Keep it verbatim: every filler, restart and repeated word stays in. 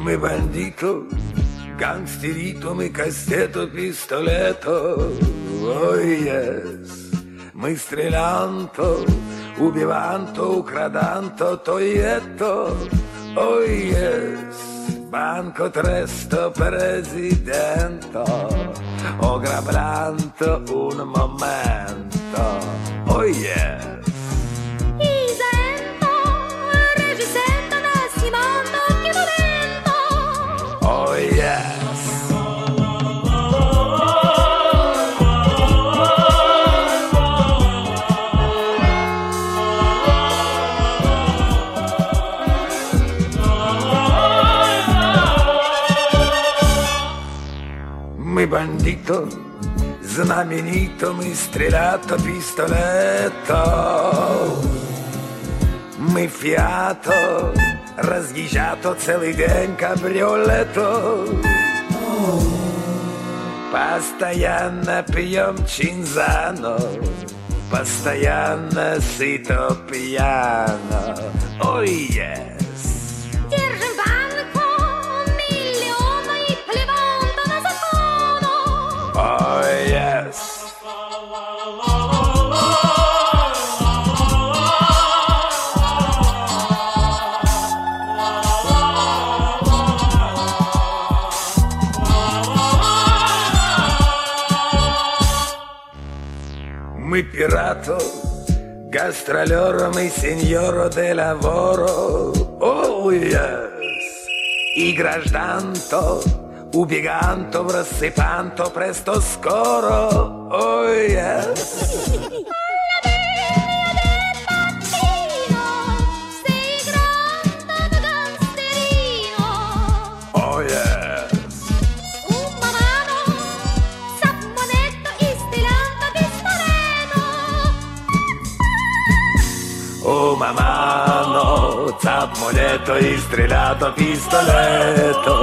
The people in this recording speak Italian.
Мы бандито, гангстерито, мы кастето, пистолето. Ой, yes. Мы стрелянто, убиванто, украданто, тоието. Ой, yes. Banco tresto presidente, ograbrando un momento. Oh yes. Isento, regisento, nascimento, che momento. Oh yes. Мы бандито, знаменито, мы стрелято, пистолето. Мы фиато, разъезжато целый день кабриолето. Постоянно пьем чинзано, постоянно сыто пьяно. Ой, yes. Держим банку, миллиона и плеванто на закону. Oh, yes. Мы пирато, гастролером и сеньоро де лаворо. Oh, yes. И гражданто, убеганто, рассыпанто, престо скоро. Oh, yes. Oh, yes. Oh, mamma, no, zappoletto e strellato pistoletto.